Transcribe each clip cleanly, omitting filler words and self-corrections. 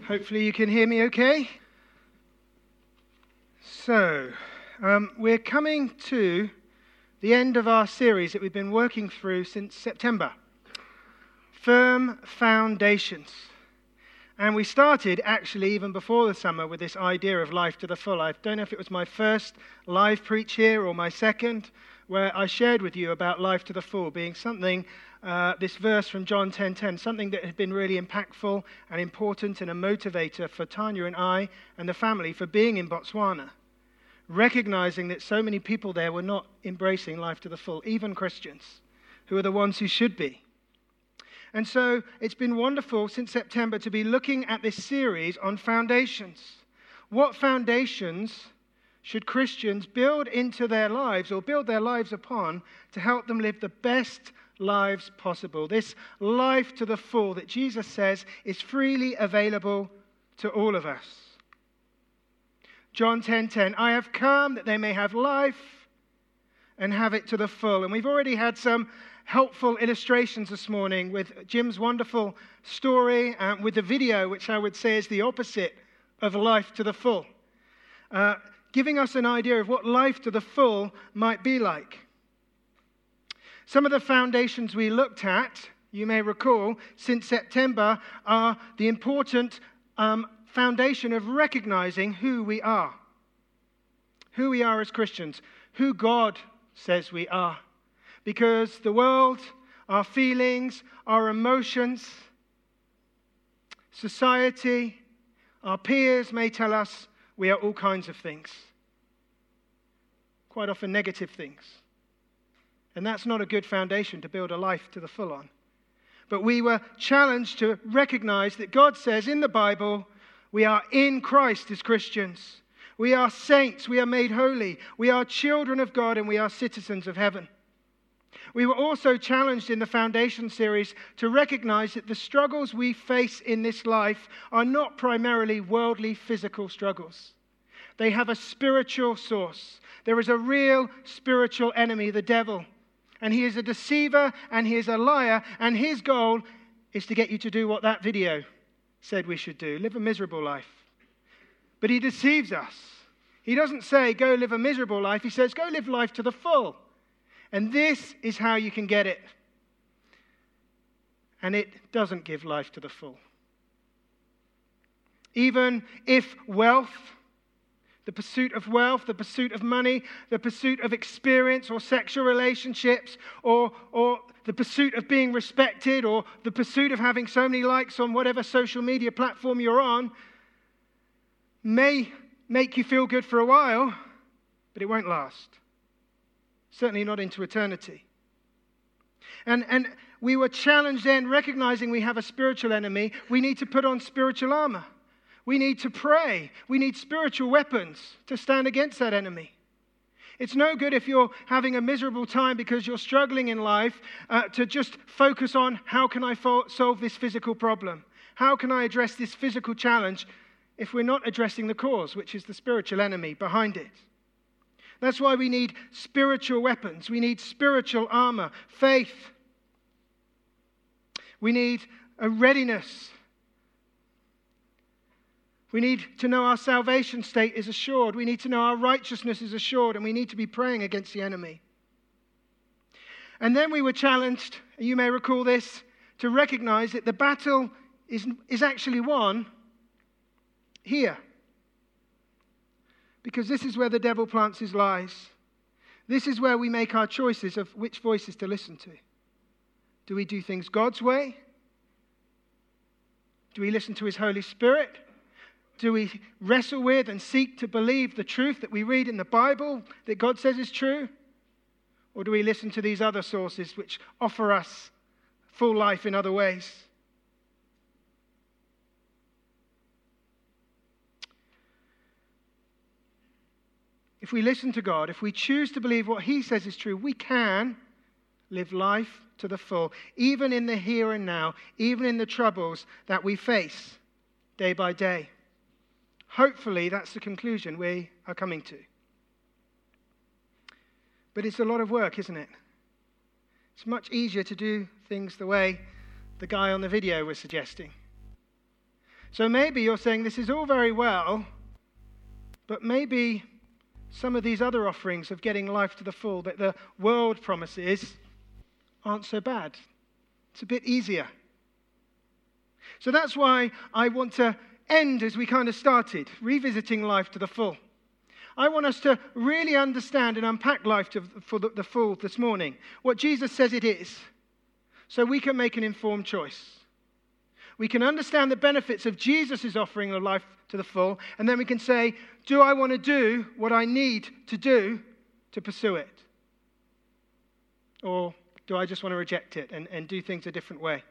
Hopefully you can hear me okay. So, we're coming to the end of our series that we've been working through since September. Firm Foundations. And we started actually even before the summer with this idea of life to the full. I don't know if it was my first live preach here or my second, where I shared with you about life to the full being something, this verse from John 10:10, something that had been really impactful and important and a motivator for Tanya and I and the family for being in Botswana, recognizing that so many people there were not embracing life to the full, even Christians, who are the ones who should be. And so it's been wonderful since September to be looking at this series on foundations. What foundations should Christians build into their lives or build their lives upon to help them live the best lives possible? This life to the full that Jesus says is freely available to all of us. John 10:10, I have come that they may have life and have it to the full. And we've already had some helpful illustrations this morning with Jim's wonderful story and with the video, which I would say is the opposite of life to the full, giving us an idea of what life to the full might be like. Some of the foundations we looked at, you may recall, since September are the important foundation of recognizing who we are as Christians, who God says we are. Because the world, our feelings, our emotions, society, our peers may tell us we are all kinds of things. Quite often negative things. And that's not a good foundation to build a life to the full on. But we were challenged to recognize that God says in the Bible, we are in Christ as Christians. We are saints, we are made holy, we are children of God, and we are citizens of heaven. We were also challenged in the Foundation series to recognize that the struggles we face in this life are not primarily worldly physical struggles. They have a spiritual source. There is a real spiritual enemy, the devil. And he is a deceiver and he is a liar, and his goal is to get you to do what that video said we should do, live a miserable life. But he deceives us. He doesn't say go live a miserable life, he says go live life to the full. And this is how you can get it. And it doesn't give life to the full. Even if wealth, the pursuit of wealth, the pursuit of money, the pursuit of experience or sexual relationships, or the pursuit of being respected, or the pursuit of having so many likes on whatever social media platform you're on, may make you feel good for a while, but it won't last. Certainly not into eternity. And we were challenged then, recognizing we have a spiritual enemy, we need to put on spiritual armor. We need to pray. We need spiritual weapons to stand against that enemy. It's no good if you're having a miserable time because you're struggling in life to just focus on how can I solve this physical problem? How can I address this physical challenge if we're not addressing the cause, which is the spiritual enemy behind it? That's why we need spiritual weapons. We need spiritual armor, faith. We need a readiness. We need to know our salvation state is assured. We need to know our righteousness is assured, and we need to be praying against the enemy. And then we were challenged, you may recall this, to recognize that the battle is actually won here. Because this is where the devil plants his lies. This is where we make our choices of which voices to listen to. Do we do things God's way? Do we listen to his Holy Spirit? Do we wrestle with and seek to believe the truth that we read in the Bible that God says is true? Or do we listen to these other sources which offer us full life in other ways? If we listen to God, if we choose to believe what he says is true, we can live life to the full, even in the here and now, even in the troubles that we face day by day. Hopefully, that's the conclusion we are coming to. But it's a lot of work, isn't it? It's much easier to do things the way the guy on the video was suggesting. So maybe you're saying this is all very well, but maybe some of these other offerings of getting life to the full that the world promises aren't so bad. It's a bit easier. So that's why I want to end as we kind of started, revisiting life to the full. I want us to really understand and unpack life to the full this morning, what Jesus says it is, so we can make an informed choice. We can understand the benefits of Jesus' offering of life to the full, and then we can say, do I want to do what I need to do to pursue it? Or do I just want to reject it and do things a different way?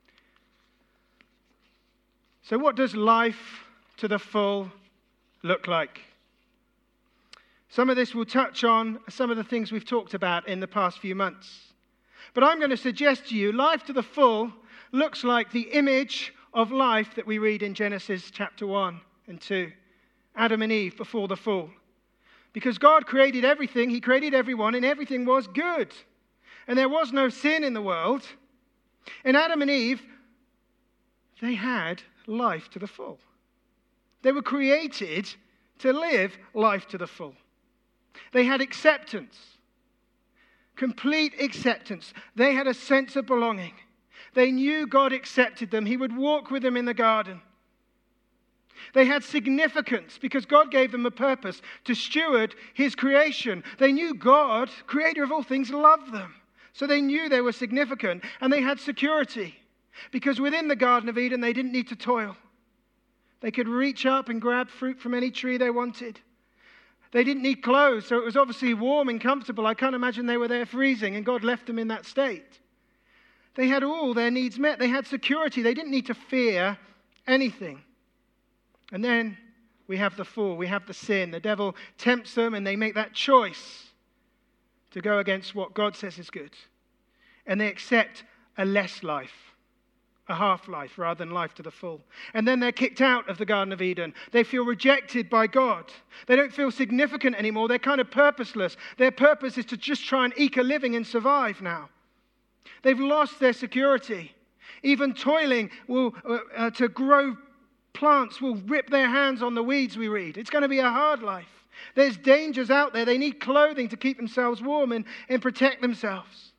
So what does life to the full look like? Some of this will touch on some of the things we've talked about in the past few months. But I'm going to suggest to you, life to the full looks like the image of life that we read in Genesis chapter 1 and 2. Adam and Eve before the fall. Because God created everything, He created everyone, and everything was good. And there was no sin in the world. And Adam and Eve, they had life to the full. They were created to live life to the full. They had acceptance, complete acceptance. They had a sense of belonging. They knew God accepted them. He would walk with them in the garden. They had significance because God gave them a purpose to steward His creation. They knew God, creator of all things, loved them. So they knew they were significant. And they had security because within the Garden of Eden, they didn't need to toil. They could reach up and grab fruit from any tree they wanted. They didn't need clothes, so it was obviously warm and comfortable. I can't imagine they were there freezing, and God left them in that state. They had all their needs met. They had security. They didn't need to fear anything. And then we have the fall. We have the sin. The devil tempts them, and they make that choice to go against what God says is good. And they accept a less life, a half life rather than life to the full. And then they're kicked out of the Garden of Eden. They feel rejected by God. They don't feel significant anymore. They're kind of purposeless. Their purpose is to just try and eke a living and survive now. They've lost their security. Even toiling will to grow plants will rip their hands on the weeds, we read. It's going to be a hard life. There's dangers out there. They need clothing to keep themselves warm and protect themselves.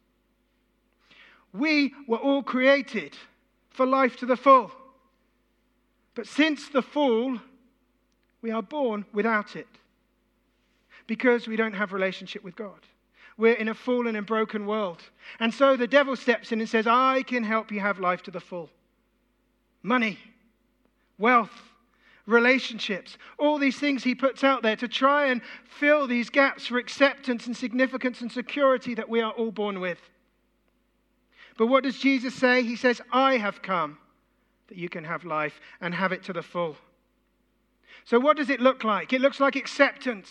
We were all created for life to the full. But since the fall, we are born without it. Because we don't have relationship with God. We're in a fallen and broken world. And so the devil steps in and says, I can help you have life to the full. Money, wealth, relationships, all these things he puts out there to try and fill these gaps for acceptance and significance and security that we are all born with. But what does Jesus say? He says, I have come that you can have life and have it to the full. So what does it look like? It looks like acceptance.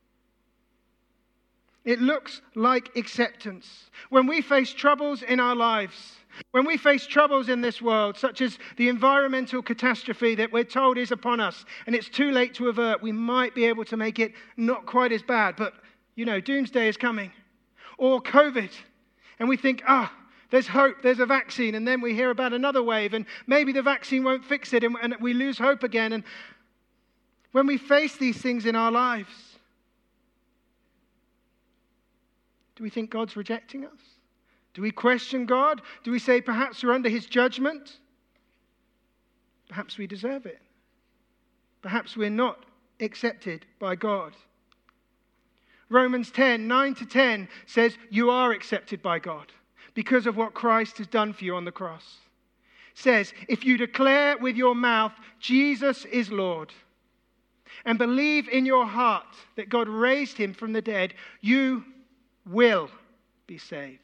It looks like acceptance. When we face troubles in our lives, when we face troubles in this world, such as the environmental catastrophe that we're told is upon us, and it's too late to avert, we might be able to make it not quite as bad, but, doomsday is coming. Or COVID, and we think, there's hope, there's a vaccine, and then we hear about another wave, and maybe the vaccine won't fix it, and we lose hope again. And when we face these things in our lives, do we think God's rejecting us? Do we question God? Do we say perhaps we're under His judgment? Perhaps we deserve it. Perhaps we're not accepted by God. Romans 10, 9-10 says you are accepted by God because of what Christ has done for you on the cross. It says, if you declare with your mouth Jesus is Lord and believe in your heart that God raised Him from the dead, you will be saved.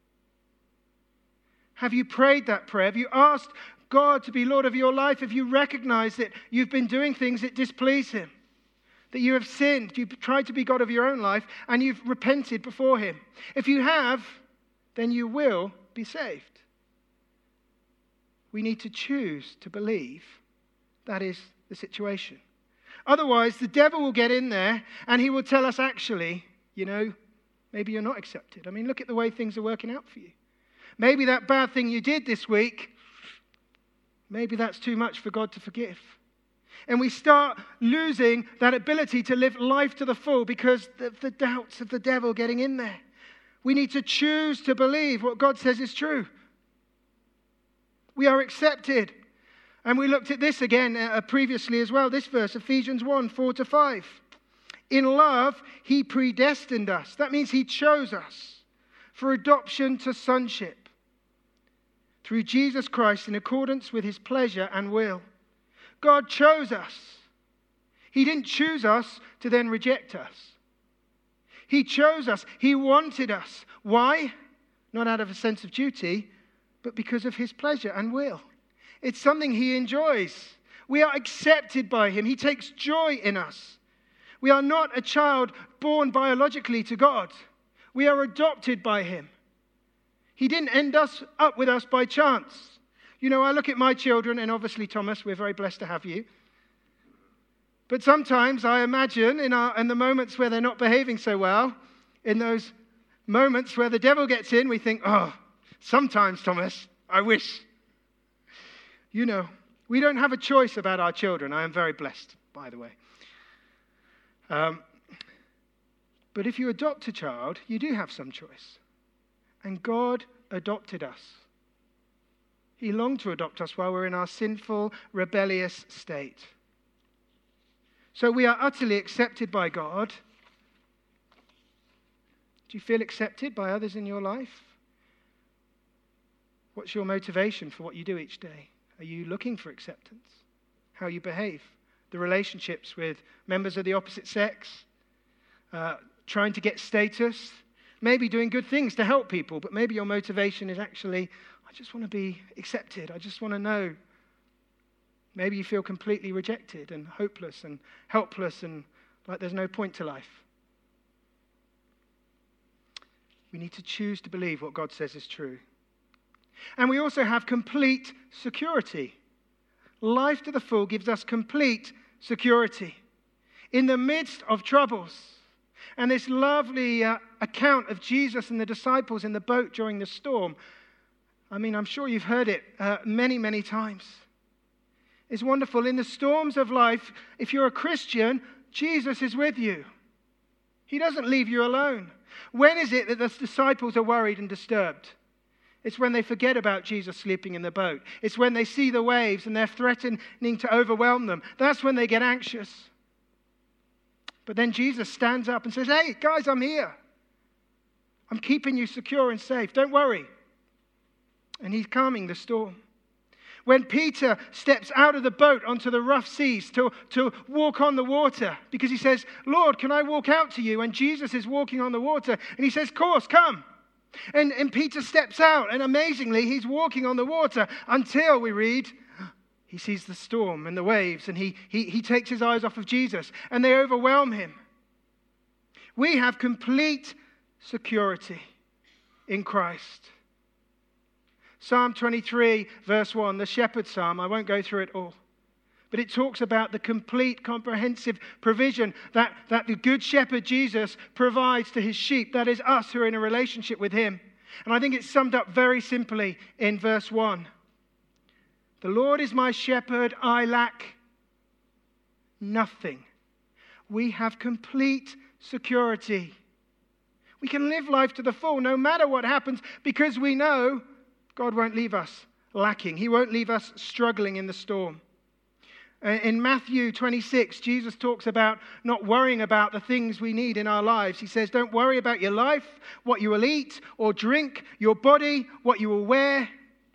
Have you prayed that prayer? Have you asked God to be Lord of your life? Have you recognized that you've been doing things that displease Him? That you have sinned, you've tried to be God of your own life, and you've repented before Him? If you have, then you will be saved. We need to choose to believe that is the situation. Otherwise, the devil will get in there and he will tell us, actually, maybe you're not accepted. I mean, look at the way things are working out for you. Maybe that bad thing you did this week, Maybe that's too much for God to forgive. And we start losing that ability to live life to the full because of the doubts of the devil getting in there. We need to choose to believe what God says is true. We are accepted. And we looked at this again previously as well, this verse, Ephesians 1, 4-5. In love, he predestined us. That means he chose us for adoption to sonship through Jesus Christ in accordance with his pleasure and will. God chose us. He didn't choose us to then reject us. He chose us. He wanted us. Why? Not out of a sense of duty, but because of his pleasure and will. It's something he enjoys. We are accepted by him. He takes joy in us. We are not a child born biologically to God. We are adopted by him. He didn't end up with us by chance. You know, I look at my children, and obviously, Thomas, we're very blessed to have you. But sometimes I imagine in the moments where they're not behaving so well, in those moments where the devil gets in, we think, oh, sometimes, Thomas, I wish. You know, we don't have a choice about our children. I am very blessed, by the way. But if you adopt a child, you do have some choice. And God adopted us. He longed to adopt us while we're in our sinful, rebellious state. So we are utterly accepted by God. Do you feel accepted by others in your life? What's your motivation for what you do each day? Are you looking for acceptance? How you behave? The relationships with members of the opposite sex? Trying to get status? Maybe doing good things to help people, but maybe your motivation is actually, I just want to be accepted. I just want to know. Maybe you feel completely rejected and hopeless and helpless and like there's no point to life. We need to choose to believe what God says is true. And we also have complete security. Life to the full gives us complete security. In the midst of troubles, and this lovely account of Jesus and the disciples in the boat during the storm, I mean, I'm sure you've heard it many, many times. It's wonderful. In the storms of life, if you're a Christian, Jesus is with you. He doesn't leave you alone. When is it that the disciples are worried and disturbed? It's when they forget about Jesus sleeping in the boat. It's when they see the waves and they're threatening to overwhelm them. That's when they get anxious. But then Jesus stands up and says, hey, guys, I'm here. I'm keeping you secure and safe. Don't worry. And he's calming the storm. When Peter steps out of the boat onto the rough seas to walk on the water, because he says, Lord, can I walk out to you? And Jesus is walking on the water. And he says, of course, come. And Peter steps out, and amazingly, he's walking on the water until we read, he sees the storm and the waves, and he takes his eyes off of Jesus, and they overwhelm him. We have complete security in Christ. Psalm 23, verse 1, the shepherd psalm, I won't go through it all. But it talks about the complete, comprehensive provision that the good shepherd Jesus provides to his sheep. That is us who are in a relationship with him. And I think it's summed up very simply in verse 1. The Lord is my shepherd, I lack nothing. We have complete security. We can live life to the full no matter what happens because we know God won't leave us lacking. He won't leave us struggling in the storm. In Matthew 26, Jesus talks about not worrying about the things we need in our lives. He says, don't worry about your life, what you will eat or drink, your body, what you will wear.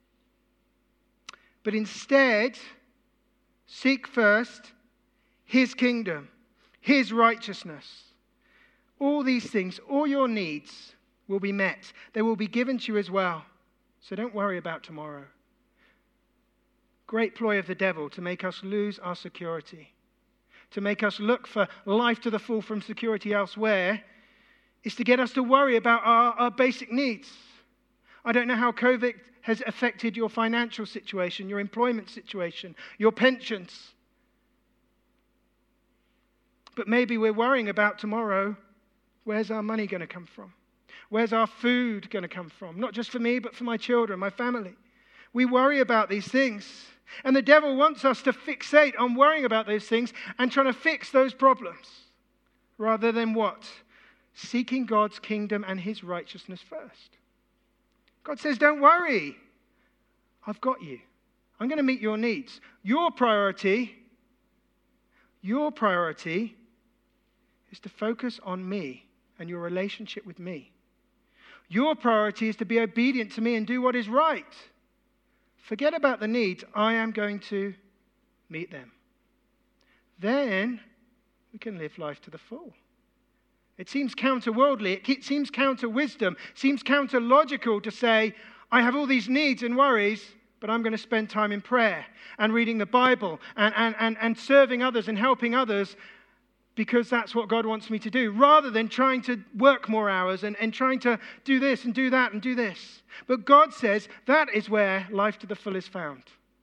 But instead, seek first his kingdom, his righteousness. All these things, all your needs will be met. They will be given to you as well. So don't worry about tomorrow. Great ploy of the devil to make us lose our security, to make us look for life to the full from security elsewhere, is to get us to worry about our basic needs. I don't know how COVID has affected your financial situation, your employment situation, your pensions. But maybe we're worrying about tomorrow. Where's our money going to come from? Where's our food going to come from? Not just for me, but for my children, my family. We worry about these things. And the devil wants us to fixate on worrying about those things and trying to fix those problems, rather than what? Seeking God's kingdom and his righteousness first. God says, don't worry. I've got you. I'm going to meet your needs. Your priority is to focus on me and your relationship with me. Your priority is to be obedient to me and do what is right. Forget about the needs. I am going to meet them. Then we can live life to the full. It seems counter-worldly. It seems counter-wisdom. It seems counter-logical to say, I have all these needs and worries, but I'm going to spend time in prayer and reading the Bible and serving others and helping others because that's what God wants me to do, rather than trying to work more hours and trying to do this and do that and do this. But God says that is where life to the full is found.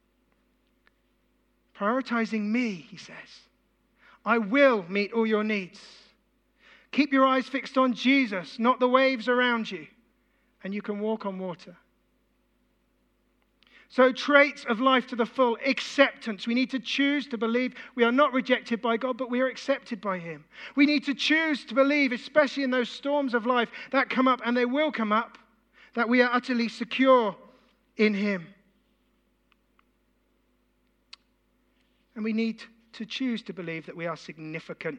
Prioritizing me, he says. I will meet all your needs. Keep your eyes fixed on Jesus, not the waves around you, and you can walk on water. So traits of life to the full: acceptance. We need to choose to believe we are not rejected by God, but we are accepted by him. We need to choose to believe, especially in those storms of life that come up, and they will come up, that we are utterly secure in him. And we need to choose to believe that we are significant.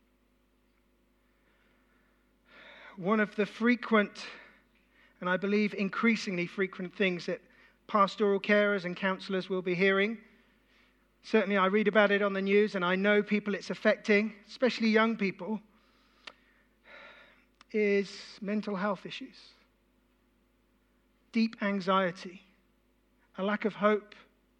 One of the frequent, and I believe increasingly frequent, things that pastoral carers and counselors will be hearing, certainly I read about it on the news and I know people it's affecting, especially young people, is mental health issues. Deep anxiety, a lack of hope,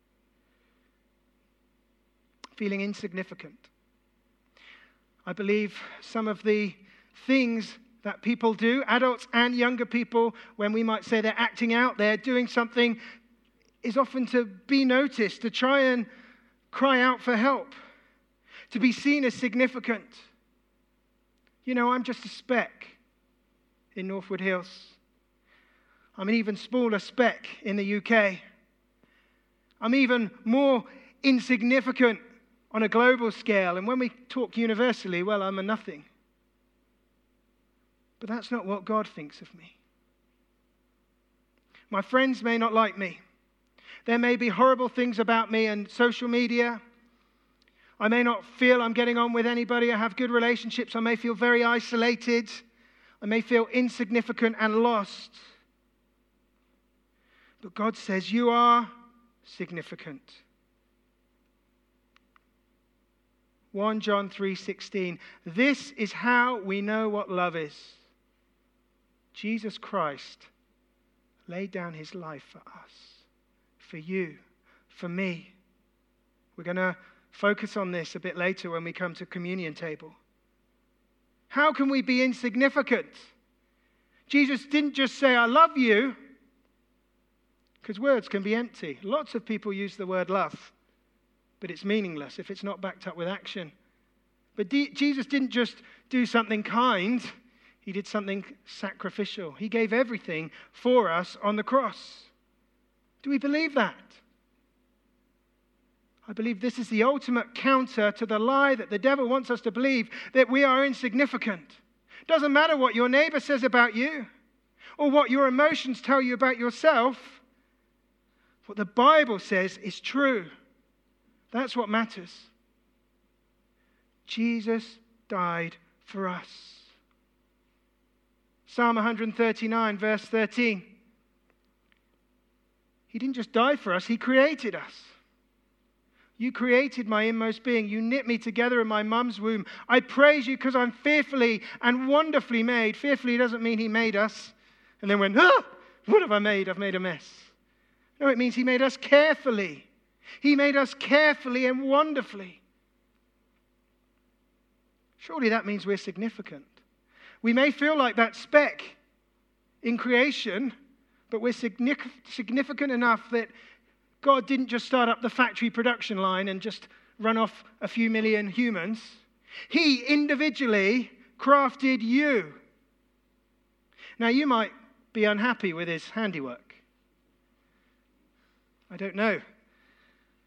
feeling insignificant. I believe some of the things that people do, adults and younger people, when we might say they're acting out, they're doing something, is often to be noticed, to try and cry out for help, to be seen as significant. You know, I'm just a speck in Northwood Hills. I'm an even smaller speck in the UK. I'm even more insignificant on a global scale. And when we talk universally, well, I'm a nothing. But that's not what God thinks of me. My friends may not like me. There may be horrible things about me and social media. I may not feel I'm getting on with anybody. I have good relationships. I may feel very isolated. I may feel insignificant and lost. But God says, you are significant. 1 John 3:16. This is how we know what love is. Jesus Christ laid down his life for us, for you, for me. We're going to focus on this a bit later when we come to communion table. How can we be insignificant? Jesus didn't just say, I love you, because words can be empty. Lots of people use the word love, but it's meaningless if it's not backed up with action. But Jesus didn't just do something kind. He did something sacrificial. He gave everything for us on the cross. Do we believe that? I believe this is the ultimate counter to the lie that the devil wants us to believe, that we are insignificant. Doesn't matter what your neighbor says about you or what your emotions tell you about yourself. What the Bible says is true. That's what matters. Jesus died for us. Psalm 139, verse 13. He didn't just die for us, he created us. You created my inmost being. You knit me together in my mum's womb. I praise you because I'm fearfully and wonderfully made. Fearfully doesn't mean he made us and then went, what have I made? I've made a mess. No, it means he made us carefully. He made us carefully and wonderfully. Surely that means we're significant. We may feel like that speck in creation, but we're significant enough that God didn't just start up the factory production line and just run off a few million humans. He individually crafted you. Now, you might be unhappy with his handiwork. I don't know.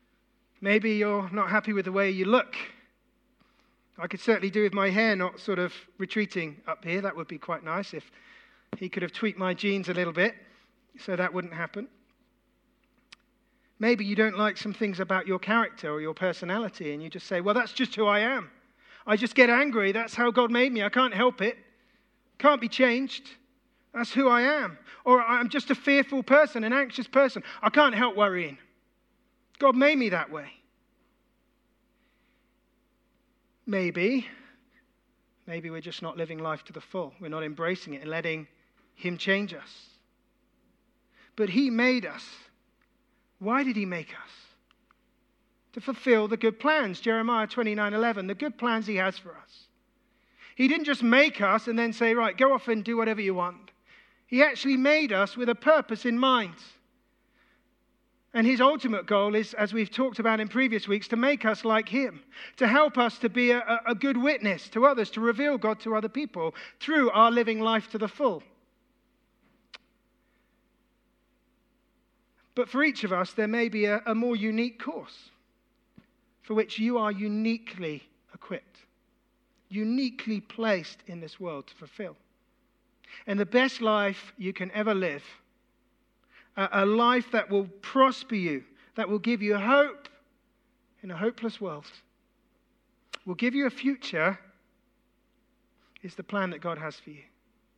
Maybe you're not happy with the way you look. I could certainly do with my hair not sort of retreating up here. That would be quite nice if he could have tweaked my jeans a little bit so that wouldn't happen. Maybe you don't like some things about your character or your personality and you just say, well, that's just who I am. I just get angry. That's how God made me. I can't help it. Can't be changed. That's who I am. Or I'm just a fearful person, an anxious person. I can't help worrying. God made me that way. Maybe we're just not living life to the full. We're not embracing it and letting him change us. But he made us. Why did he make us? To fulfill the good plans. Jeremiah 29:11, the good plans he has for us. He didn't just make us and then say, right, go off and do whatever you want. He actually made us with a purpose in mind. And his ultimate goal is, as we've talked about in previous weeks, to make us like him, to help us to be a good witness to others, to reveal God to other people through our living life to the full. But for each of us, there may be a more unique course for which you are uniquely equipped, uniquely placed in this world to fulfill. And the best life you can ever live, a life that will prosper you, that will give you hope in a hopeless world, will give you a future, is the plan that God has for you.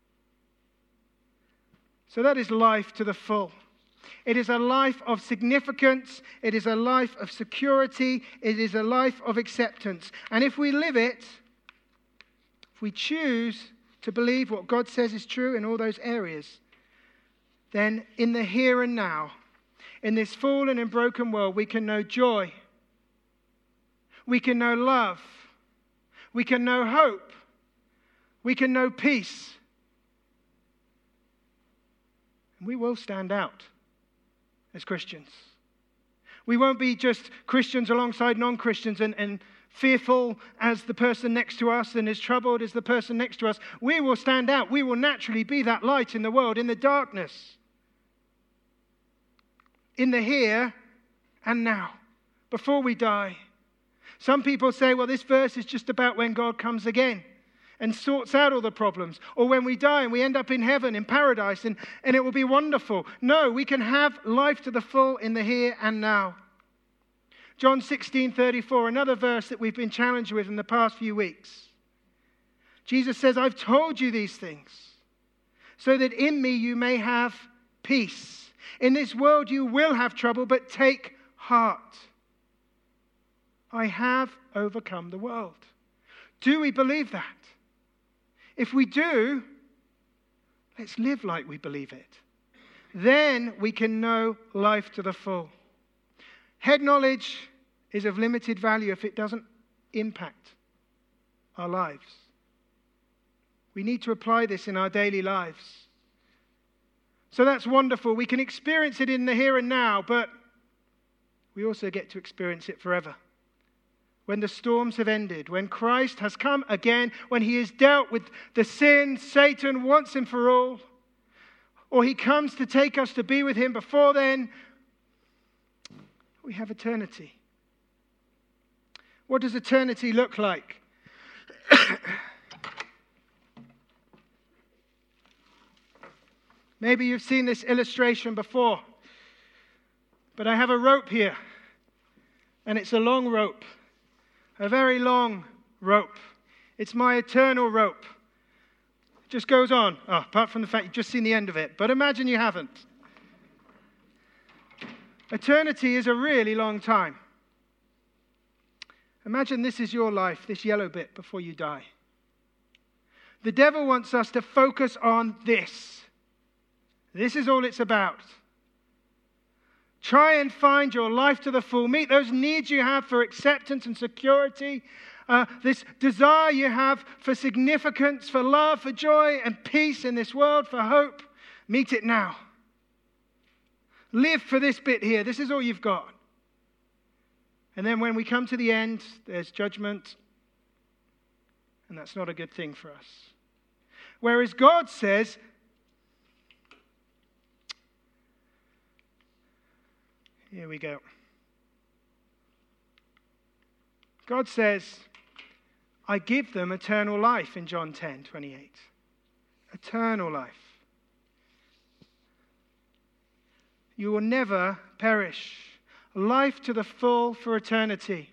So that is life to the full. It is a life of significance. It is a life of security. It is a life of acceptance. And if we live it, if we choose to believe what God says is true in all those areas, then in the here and now, in this fallen and broken world, we can know joy. We can know love. We can know hope. We can know peace. And we will stand out as Christians. We won't be just Christians alongside non-Christians and fearful as the person next to us and as troubled as the person next to us. We will stand out. We will naturally be that light in the world, in the darkness, in the here and now, before we die. Some people say, well, this verse is just about when God comes again and sorts out all the problems, or when we die and we end up in heaven, in paradise, and it will be wonderful. No, we can have life to the full in the here and now. John 16:34, another verse that we've been challenged with in the past few weeks. Jesus says, I've told you these things so that in me you may have peace. In this world you will have trouble, but take heart. I have overcome the world. Do we believe that? If we do, let's live like we believe it. Then we can know life to the full. Head knowledge is of limited value if it doesn't impact our lives. We need to apply this in our daily lives. So that's wonderful. We can experience it in the here and now, but we also get to experience it forever. When the storms have ended, when Christ has come again, when he has dealt with the sin, Satan, once and for all, or he comes to take us to be with him before then, we have eternity. What does eternity look like? Maybe you've seen this illustration before, but I have a rope here, and it's a long rope. A very long rope. It's my eternal rope. It just goes on. Oh, apart from the fact you've just seen the end of it. But imagine you haven't. Eternity is a really long time. Imagine this is your life, this yellow bit before you die. The devil wants us to focus on this. This is all it's about. Try and find your life to the full. Meet those needs you have for acceptance and security. This desire you have for significance, for love, for joy and peace in this world, for hope. Meet it now. Live for this bit here. This is all you've got. And then when we come to the end, there's judgment. And that's not a good thing for us. Whereas God says, here we go. God says, I give them eternal life in John 10:28. Eternal life. You will never perish. Life to the full for eternity.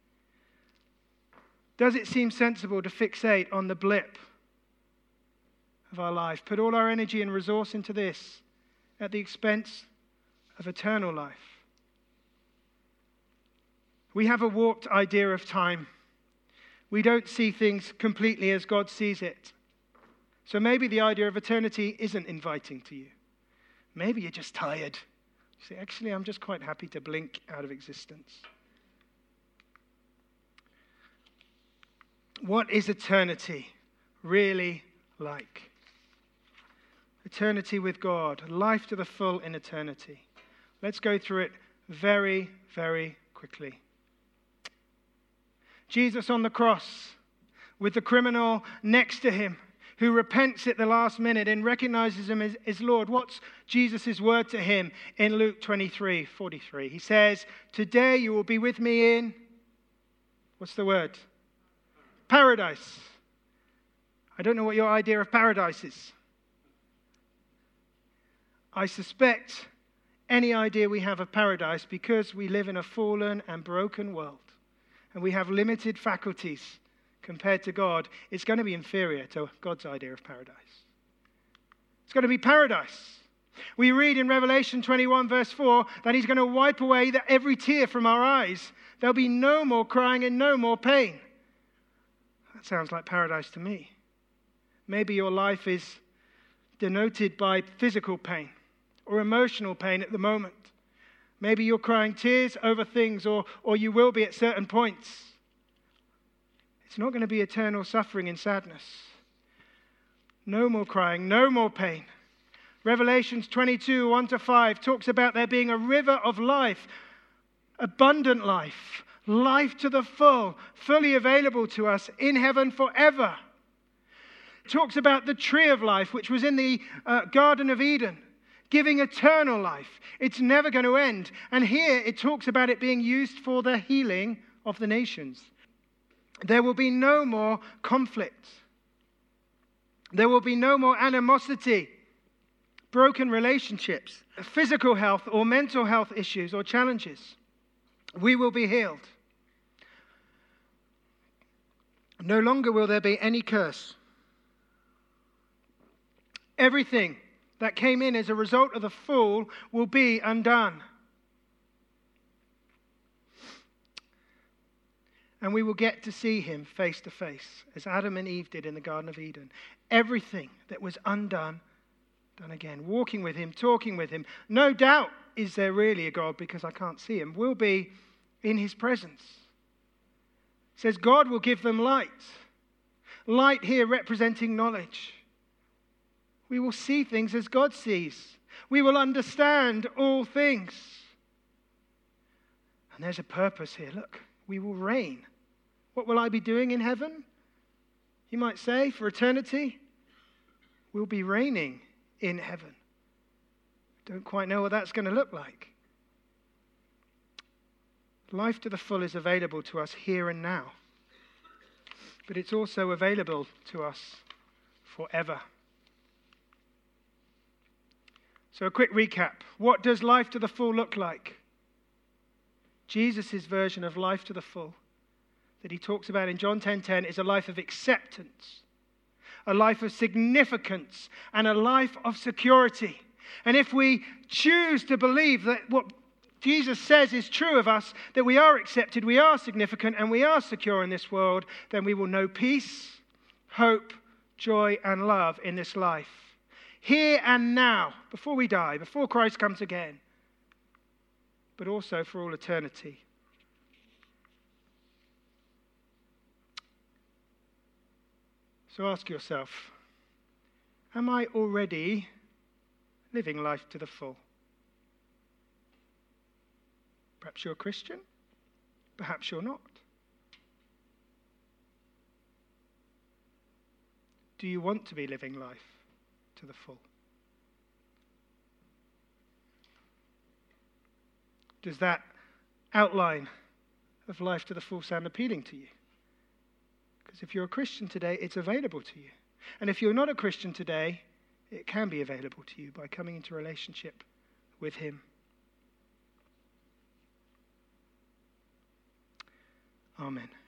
Does it seem sensible to fixate on the blip of our life? Put all our energy and resource into this at the expense of eternal life? We have a warped idea of time. We don't see things completely as God sees it. So maybe the idea of eternity isn't inviting to you. Maybe you're just tired. You say, actually, I'm just quite happy to blink out of existence. What is eternity really like? Eternity with God, life to the full in eternity. Let's go through it very, very quickly. Jesus on the cross with the criminal next to him who repents at the last minute and recognizes him as Lord. What's Jesus' word to him in Luke 23:43? He says, today you will be with me in, what's the word? Paradise. I don't know what your idea of paradise is. I suspect any idea we have of paradise, because we live in a fallen and broken world and we have limited faculties compared to God, it's going to be inferior to God's idea of paradise. It's going to be paradise. We read in Revelation 21 verse 4 that he's going to wipe away every tear from our eyes. There'll be no more crying and no more pain. That sounds like paradise to me. Maybe your life is denoted by physical pain or emotional pain at the moment. Maybe you're crying tears over things, or you will be at certain points. It's not going to be eternal suffering and sadness. No more crying, no more pain. Revelations 22, 1-5 talks about there being a river of life, abundant life, life to the full, fully available to us in heaven forever. It talks about the tree of life, which was in the Garden of Eden, giving eternal life. It's never going to end. And here it talks about it being used for the healing of the nations. There will be no more conflict. There will be no more animosity, broken relationships, physical health or mental health issues or challenges. We will be healed. No longer will there be any curse. Everything that came in as a result of the fall will be undone. And we will get to see him face to face, as Adam and Eve did in the Garden of Eden. Everything that was undone, done again. Walking with him, talking with him. No doubt, is there really a God, because I can't see him, will be in his presence. It says God will give them light. Light here representing knowledge. We will see things as God sees. We will understand all things. And there's a purpose here. Look, we will reign. What will I be doing in heaven? You might say, for eternity, we'll be reigning in heaven. Don't quite know what that's going to look like. Life to the full is available to us here and now. But it's also available to us forever. So a quick recap. What does life to the full look like? Jesus' version of life to the full that he talks about in John 10:10 is a life of acceptance, a life of significance, and a life of security. And if we choose to believe that what Jesus says is true of us, that we are accepted, we are significant, and we are secure in this world, then we will know peace, hope, joy, and love in this life. Here and now, before we die, before Christ comes again, but also for all eternity. So ask yourself, am I already living life to the full? Perhaps you're a Christian, perhaps you're not. Do you want to be living life to the full? Does that outline of Life to the Full sound appealing to you? Because if you're a Christian today, it's available to you. And if you're not a Christian today, it can be available to you by coming into relationship with him. Amen.